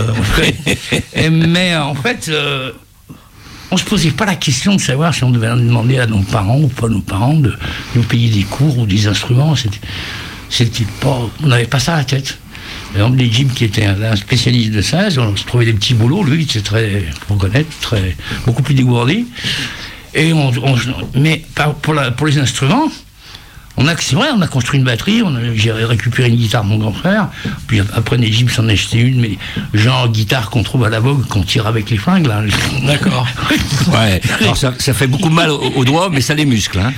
Mais en fait... on se posait pas la question de savoir si on devait demander à nos parents ou pas nos parents de nous payer des cours ou des instruments. C'était pas, on n'avait pas ça à la tête. Par exemple, les Jim, qui était un spécialiste de ça, on se trouvait des petits boulots. Lui, il était beaucoup plus dégourdi. Et mais pour les instruments, c'est vrai, on a construit une batterie, j'ai récupéré une guitare de mon grand frère, puis après les Jim s'en achetait une, mais genre guitare qu'on trouve à la Vogue, qu'on tire avec les flingues, là. D'accord. Ouais, alors ça fait beaucoup mal aux doigts, mais ça les muscle, hein.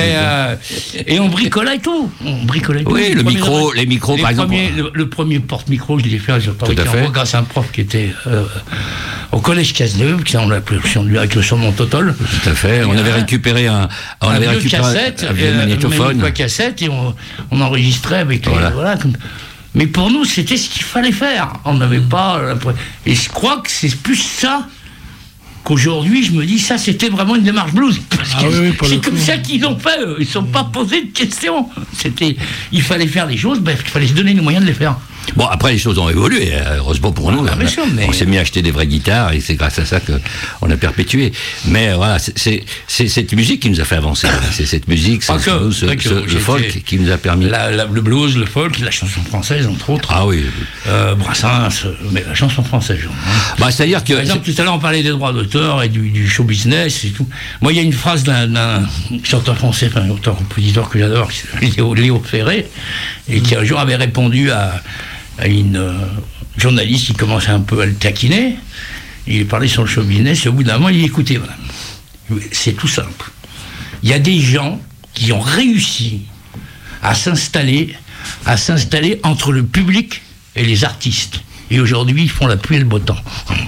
Et on bricolait tout. Oui, les micros, par exemple. Le premier porte-micro, je l'ai fait, grâce à un prof qui était au collège Cazeneuve, qui on l'appelait avec le son de mon Totol. Tout à fait, on avait récupéré un vieux magnétophone. Cassette et on enregistrait avec mais pour nous c'était ce qu'il fallait faire, on n'avait pas et je crois que c'est plus ça qu'aujourd'hui je me dis ça c'était vraiment une démarche blues parce que c'est comme ça qu'ils ont fait, ils ne sont pas posés de questions, il fallait faire les choses, il fallait se donner les moyens de les faire. Bon, après, les choses ont évolué, heureusement pour nous. On s'est mis à acheter des vraies guitares et c'est grâce à ça qu'on a perpétué. Mais voilà, c'est cette musique qui nous a fait avancer. C'est cette musique, le folk qui nous a permis. Le blues, le folk, la chanson française, entre autres. Ah oui. Brassens, mais la chanson française. C'est-à-dire que. Par exemple, tout à l'heure, on parlait des droits d'auteur et du show business et tout. Moi, il y a une phrase d'un chanteur français, un auteur-compositeur que j'adore, qui s'appelle Léo Ferré, et qui un jour avait répondu à une journaliste qui commençait un peu à le taquiner. Il parlait sur le show business et au bout d'un moment il dit écoutez, voilà, c'est tout simple, il y a des gens qui ont réussi à s'installer entre le public et les artistes et aujourd'hui ils font la pluie et le beau temps.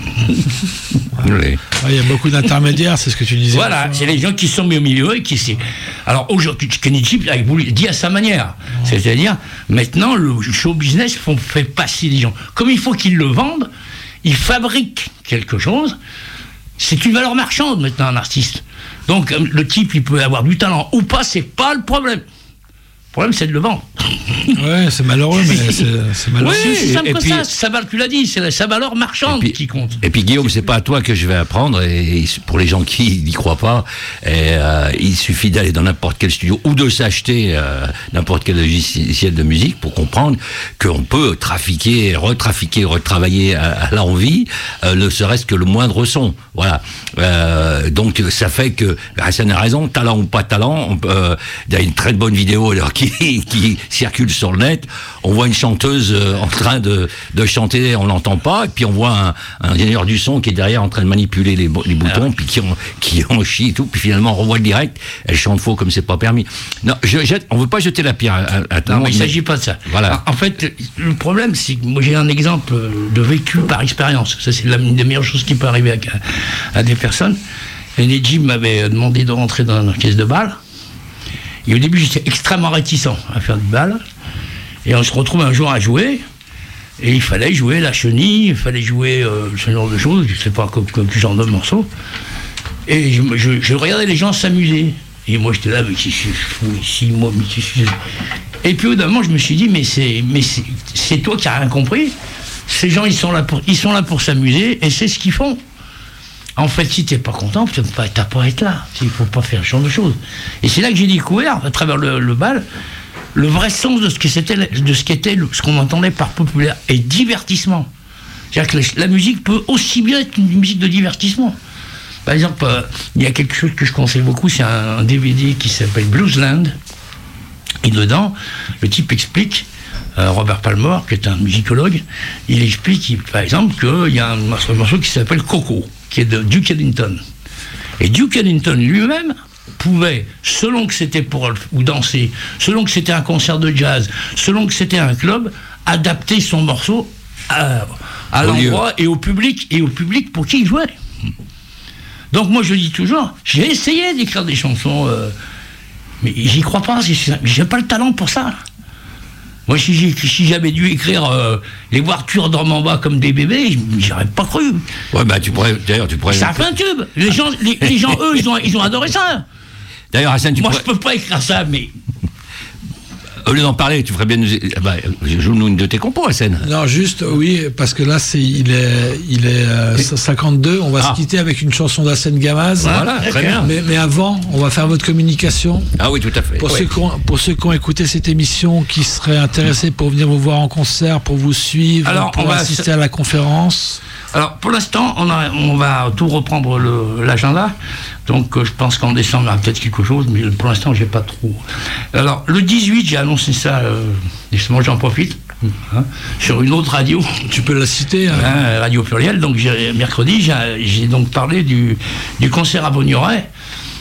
Il y a beaucoup d'intermédiaires, c'est ce que tu disais. Voilà, c'est les gens qui sont mis au milieu et qui alors aujourd'hui, Kenny Chip dit à sa manière, c'est-à-dire maintenant le show business fait passer des gens. Comme il faut qu'ils le vendent, ils fabriquent quelque chose. C'est une valeur marchande maintenant un artiste. Donc le type il peut avoir du talent ou pas, c'est pas le problème. Le problème, c'est de le vendre. Ouais, c'est malheureux, mais c'est malheureux. Oui, c'est simple et que puis- ça. Tu l'as dit, c'est sa valeur marchande qui compte. Et puis Guillaume, c'est pas à toi que je vais apprendre. Et pour les gens qui n'y croient pas, il suffit d'aller dans n'importe quel studio ou de s'acheter n'importe quel logiciel de musique pour comprendre qu'on peut trafiquer, retravailler à l'envie, ne serait-ce que le moindre son. Voilà. Donc ça fait que Hassan a raison, talent ou pas talent. Il y a une très bonne vidéo alors, qui circule sur le net. On voit une chanteuse en train de chanter, on l'entend pas, et puis on voit un ingénieur du son qui est derrière en train de manipuler les boutons, puis qui en chie et tout, puis finalement on revoit le direct, elle chante faux comme c'est pas permis. Non, on veut pas jeter la pierre à tout le Non, monde, mais il ne s'agit pas de ça. Voilà. En fait, le problème, c'est que moi j'ai un exemple de vécu par expérience. Ça, c'est l'une des meilleures choses qui peut arriver à des personnes. Et Nedjib m'avait demandé de rentrer dans un orchestre de bal. Et au début, j'étais extrêmement réticent à faire du bal. Et on se retrouve un jour à jouer. Et il fallait jouer la chenille, il fallait jouer ce genre de choses, je ne sais pas quel genre de morceau. Et je regardais les gens s'amuser. Et moi, j'étais là, mais qui suis fou ici, moi, mais qui suis... Et puis au bout d'un moment, je me suis dit, mais c'est toi qui n'as rien compris. Ces gens, ils sont là pour s'amuser, et c'est ce qu'ils font. En fait, si tu n'es pas content, tu n'as pas à être là. Il ne faut pas faire ce genre de choses. Et c'est là que j'ai découvert, à travers le bal, le vrai sens de ce qu'était ce qu'on entendait par populaire et divertissement. C'est-à-dire que la musique peut aussi bien être une musique de divertissement. Par exemple, il y a quelque chose que je conseille beaucoup, c'est un DVD qui s'appelle Bluesland. Et dedans, le type explique, Robert Palmer, qui est un musicologue, il explique, par exemple, qu'il y a un morceau qui s'appelle Coco, qui est de Duke Ellington. Et Duke Ellington lui-même pouvait, selon que c'était pour ou danser, selon que c'était un concert de jazz, selon que c'était un club, adapter son morceau à l'endroit et au public pour qui il jouait. Donc moi je dis toujours, j'ai essayé d'écrire des chansons, mais j'y crois pas, j'ai pas le talent pour ça. Moi si j'avais dû écrire les voitures dorment en bas comme des bébés, j'aurais pas cru. Ouais, bah tu pourrais. Ça a fait un tube. Les gens eux, ils ont adoré ça. D'ailleurs, Hassan, moi je peux pas écrire ça, mais. Au lieu d'en parler, tu ferais bien nous... joue-nous une de tes compos, Hassan. Non, juste, oui, parce que là, il est 52. On va se quitter avec une chanson d'Hassan Gamaz. Voilà, très bien. Mais avant, on va faire votre communication. Ah oui, tout à fait. Pour ceux qui ont écouté cette émission, qui seraient intéressés pour venir vous voir en concert, pour vous suivre, pour assister à la conférence. Alors, pour l'instant, on va tout reprendre l'agenda. Donc, je pense qu'en décembre, il y aura peut-être quelque chose, mais pour l'instant, j'ai pas trop. Alors, le 18, j'ai annoncé ça, justement, j'en profite, sur une autre radio. Tu peux la citer. Radio Pluriel. Donc, mercredi, j'ai donc parlé du concert à Bognoret,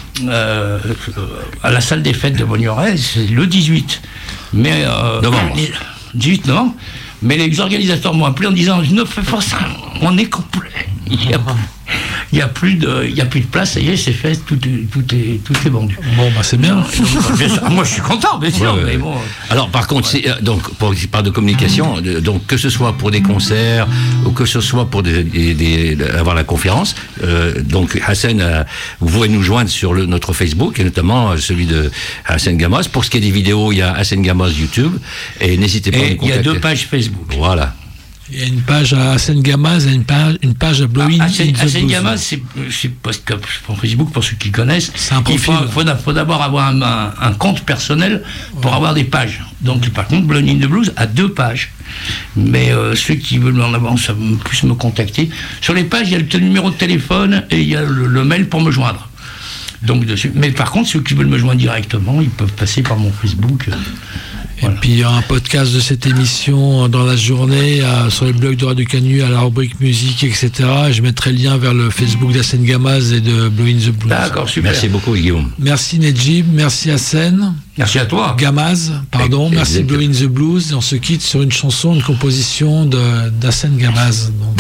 à la salle des fêtes de Bognoret, c'est le 18. Mais, novembre. 18 novembre. Mais les organisateurs m'ont appelé en disant ne fais pas ça, on est complet. Il n'y a plus de place, ça y est, c'est fait, tout est vendu. Bon, bah c'est bien. Moi, je suis content, bien sûr. Mais bon, alors, par contre, donc, pour parler de communication, donc, que ce soit pour des concerts ou que ce soit pour avoir la conférence, donc, Hassan, vous pouvez nous joindre sur notre Facebook, et notamment celui de Hassan Gamaz. Pour ce qui est des vidéos, il y a Hassan Gamaz YouTube, et n'hésitez pas à nous contacter. Il y a 2 pages Facebook. Voilà. Il y a une page à Hassan Gamaz et une page à Blowing in the Blues. Hassan Gamaz, c'est parce que pour Facebook, pour ceux qui connaissent, c'est un profil. Il faut d'abord avoir un compte personnel pour avoir des pages. Donc, par contre, Blowing in the Blues a 2 pages. Mais ceux qui veulent en avoir, ça puissent me contacter. Sur les pages, il y a le numéro de téléphone et il y a le mail pour me joindre. Donc, dessus. Mais par contre, ceux qui veulent me joindre directement, ils peuvent passer par mon Facebook. Voilà. Et puis il y a un podcast de cette émission dans la journée sur les blogs de Radio Canu, à la rubrique musique, etc. Je mettrai le lien vers le Facebook d'Hassan Gamaz et de Blowing the Blues. D'accord, super. Merci beaucoup, Guillaume. Merci Nedjib, merci Hassan. Merci à toi. Gamaz, pardon, merci Blowing the Blues. Et on se quitte sur une chanson, une composition d'Hassan Gamaz. Donc.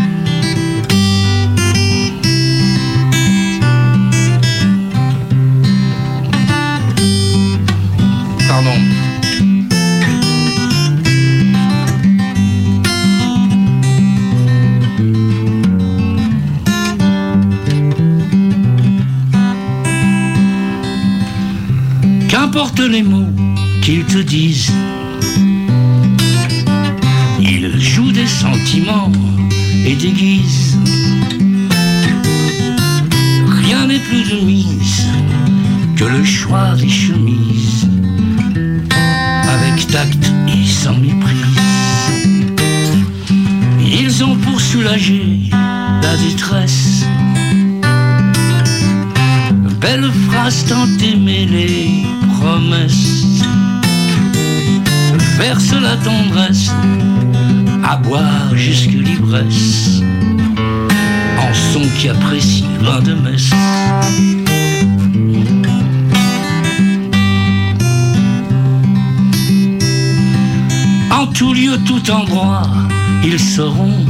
Pardon. Qu'importe les mots qu'ils te disent. Ils jouent des sentiments et déguisent. Rien n'est plus de mise que le choix des chemises, avec tact et sans méprise. Ils ont pour soulager la détresse belle phrase tant aimée, les promesses, verse la tendresse, à boire jusque l'ivresse, en son qui apprécie vin de messe. En tout lieu, tout endroit, ils sauront.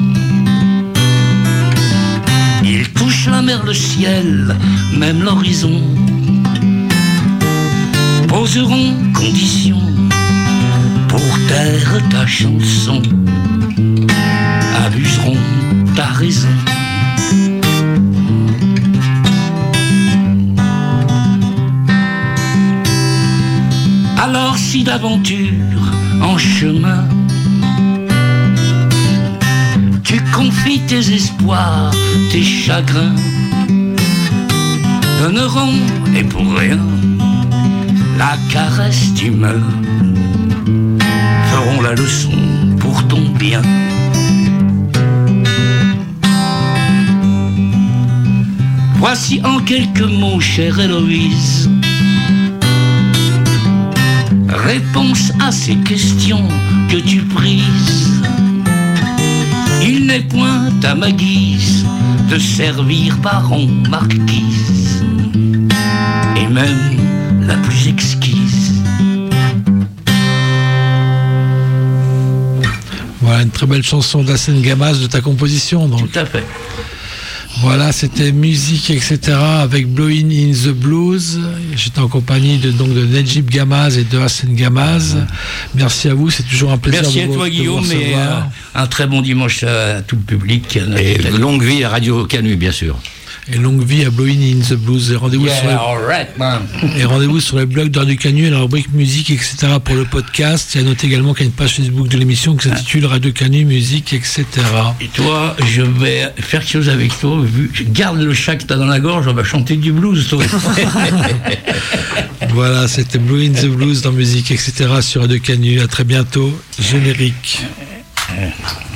Ils touchent la mer, le ciel, même l'horizon. Poseront conditions pour taire ta chanson. Abuseront ta raison. Alors si d'aventure en chemin tu confies tes espoirs, tes chagrins, donneront, et pour rien, la caresse d'humeur, feront la leçon pour ton bien. Voici en quelques mots, chère Héloïse, réponse à ces questions que tu prises. Il n'est point à ma guise de servir baron, marquise, et même la plus exquise. Voilà une très belle chanson d'Hacène Gamaz de ta composition. Donc. Tout à fait. Voilà, c'était musique, etc. avec Blowin' in the Blues. J'étais en compagnie de Nedjib Gamaz et de Hacène Gamaz. Merci à vous, c'est toujours un plaisir. Merci de vous, à toi, Guillaume, et un très bon dimanche à tout le public. Et longue vie à Radio Canu, bien sûr. Et longue vie à Blowin' in the Blues. Et rendez-vous sur les blogs de Radio Canu et la rubrique musique, etc. pour le podcast. Et à noter également qu'il y a une page Facebook de l'émission qui s'intitule Radio Canu, musique, etc. Et toi, je vais faire quelque chose avec toi. Garde le chat que t'as dans la gorge, on va chanter du blues, toi. Voilà, c'était Blowin' in the Blues dans musique, etc. sur Radio Canu. À très bientôt. Générique.